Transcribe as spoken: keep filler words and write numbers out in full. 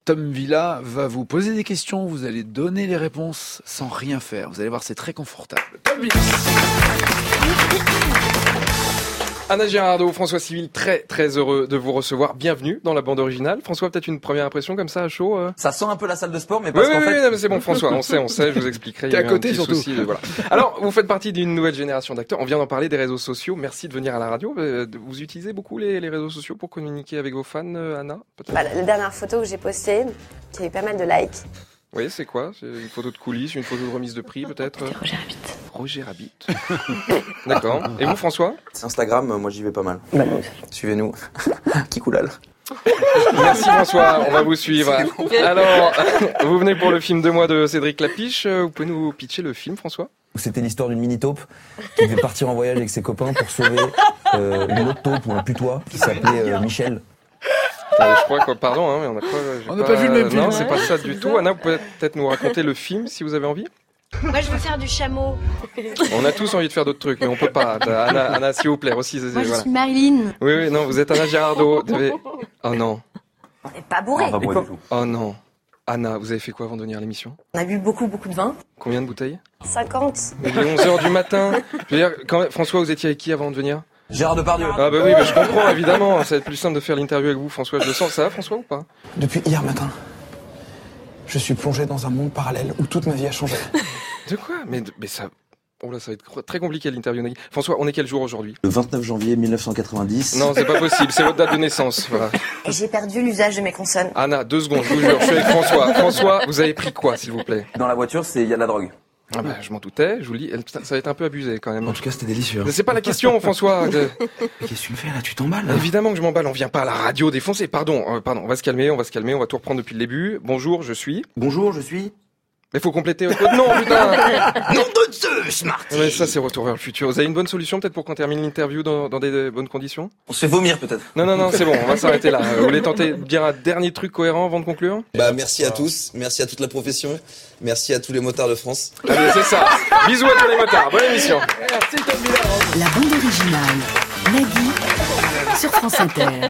Tom Villa va vous poser des questions, vous allez donner les réponses sans rien faire. Vous allez voir, c'est très confortable. Tom Villa. Anna Girardot, François Civil, très très heureux de vous recevoir. Bienvenue dans la bande originale. François, peut-être une première impression comme ça à chaud euh... Ça sent un peu la salle de sport, mais parce oui, qu'en oui, fait... Oui, non, mais c'est bon François, on sait, on sait, je vous expliquerai. T'es à côté surtout. Souci, de, voilà. Alors, vous faites partie d'une nouvelle génération d'acteurs. On vient d'en parler des réseaux sociaux. Merci de venir à la radio. Vous utilisez beaucoup les, les réseaux sociaux pour communiquer avec vos fans, Anna, peut-être? Bah, la dernière photo que j'ai postée, qui a eu pas mal de likes. Oui, c'est quoi? C'est une photo de coulisses, une photo de remise de prix, peut-être? C'était Roger Rabbit. Roger Rabbit. D'accord. Et vous, François? Instagram, moi j'y vais pas mal. Bah, Suivez-nous. Kikoulal. Merci François, on va vous suivre. Alors, vous venez pour le film Deux mois de Cédric Lapiche. Vous pouvez nous pitcher le film, François? C'était l'histoire d'une mini-taupe qui devait partir en voyage avec ses copains pour sauver euh, une autre taupe ou un putois qui s'appelait euh, Michel. Euh, je crois que, pardon, hein, mais on n'a pas, on n'a pas, pas vu le même film. Non, c'est pas ça du tout. Anna, vous pouvez peut-être nous raconter le film si vous avez envie? Moi, je veux faire du chameau. On a tous envie de faire d'autres trucs, mais on peut pas. Anna, Anna s'il vous plaît, aussi. Moi, voilà. je suis Marilyn. Oui, oui, non, vous êtes Anna Girardot. Devez... Oh non. On n'est pas bourré. Ah, pas Comme... Oh non. Anna, vous avez fait quoi avant de venir à l'émission? On a bu beaucoup, beaucoup de vin. Combien de bouteilles? cinquante. Il est onze heures du matin. Je veux dire, quand... François, vous étiez avec qui avant de venir? Gérard Depardieu. Ah bah oui, bah je comprends, évidemment. Ça va être plus simple de faire l'interview avec vous, François. Je le sens. Ça va, François, ou pas? Depuis hier matin, je suis plongé dans un monde parallèle où toute ma vie a changé. De quoi? Mais, mais ça... Oh là, ça va être très compliqué l'interview. François, on est quel jour aujourd'hui? Le vingt-neuf janvier mille neuf cent quatre-vingt-dix. Non, c'est pas possible, c'est votre date de naissance. Voilà. Et j'ai perdu l'usage de mes consonnes. Anna, deux secondes, je vous jure, je suis avec François. François, vous avez pris quoi, s'il vous plaît? Dans la voiture, c'est il y a de la drogue. Ah bah, je m'en doutais, je vous le dis, ça va être un peu abusé quand même. En tout cas, c'était délicieux. Mais c'est pas la question, François. De... Qu'est-ce que tu me fais là? Tu t'emballes? Évidemment que je m'emballe, on vient pas à la radio défoncer. Pardon, euh, pardon, on va se calmer, on va se calmer, on va tout reprendre depuis le début. Bonjour, je suis... Bonjour, je suis... Mais faut compléter votre nom, putain. Nom de Zeus, Marty. Mais ça, c'est Retour vers le futur. Vous avez une bonne solution peut-être pour qu'on termine l'interview dans, dans des bonnes conditions? On se fait vomir peut-être. Non, non, non, c'est bon, on va s'arrêter là. Vous voulez tenter de dire un dernier truc cohérent avant de conclure? Bah, merci à tous, merci à toute la profession, merci à tous les motards de France. Allez, c'est ça. Bisous à tous les motards, bonne émission. Merci Tom Villa. La bande originale, Nagui, sur France Inter.